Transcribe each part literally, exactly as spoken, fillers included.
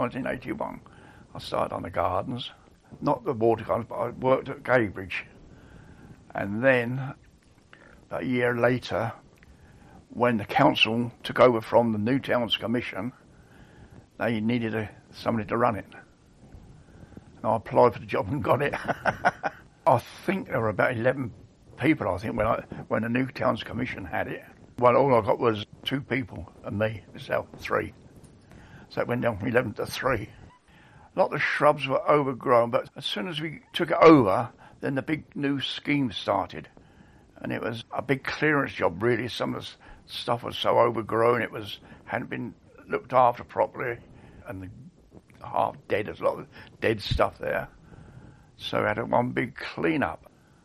nineteen eighty-one, I started on the gardens, not the water gardens, but I worked at Gadebridge. And then, about a year later, when the council took over from the New Towns Commission, they needed a, somebody to run it. And I applied for the job and got it. I think there were about eleven people, I think, when I when the New Towns Commission had it. Well, all I got was two people and me, myself, three. So it went down from eleven to three. A lot of the shrubs were overgrown, but as soon as we took it over, then the big new scheme started. And it was a big clearance job, really. Some of the stuff was so overgrown, it was hadn't been looked after properly, and the half dead, there's a lot of dead stuff there. So we had a one big clean-up.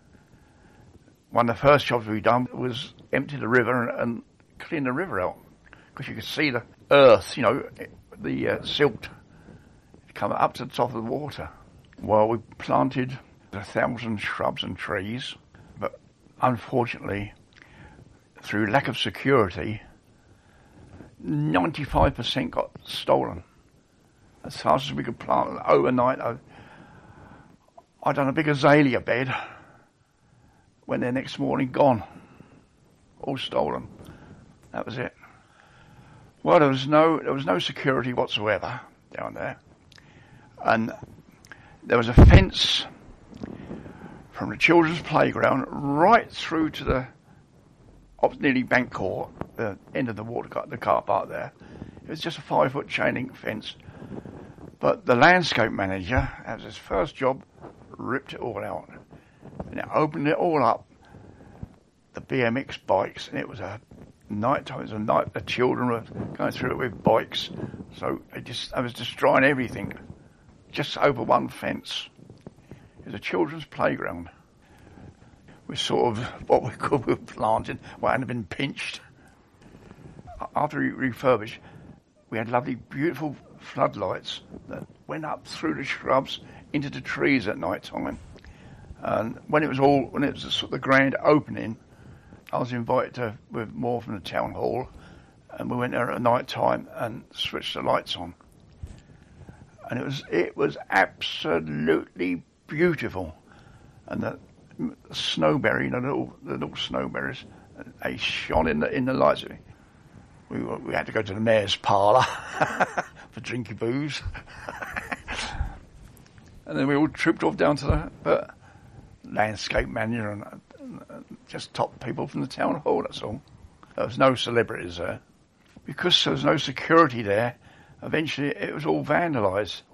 One of the first jobs we done was empty the river and, and clean the river out, because you could see the earth, you know, the uh, silt coming up to the top of the water. Well, we planted a thousand shrubs and trees, but unfortunately, through lack of security, ninety-five percent got stolen. As fast as we could plant them overnight, I, I done a big azalea bed. When the next morning, gone. All stolen. That was it. Well, there was no there was no security whatsoever down there. And there was a fence from the children's playground right through to the up nearly Bank Court, the end of the water car, the car park there. It was just a five foot chain link fence. But the landscape manager, that was his first job, ripped it all out. And it opened it all up, the B M X bikes, and it was a night time. It was a night. The children were going through it with bikes, so it just I was destroying everything, just over one fence. It was a children's playground. We sort of what we could were planted, what hadn't been pinched. After we refurbished, we had lovely, beautiful floodlights that went up through the shrubs into the trees at night time. And when it was all, when it was the, sort of the grand opening, I was invited to with more from the town hall, and we went there at night time and switched the lights on. And it was it was absolutely beautiful. And the, the snowberry, you know, the little the little snowberries, they shone in the in the lights. We were, we had to go to the mayor's parlour for drinky booze, and then we all trooped off down to the. But, landscape manager and uh, just top people from the town hall, that's all. There was no celebrities there. Because there was no security there, eventually it was all vandalised.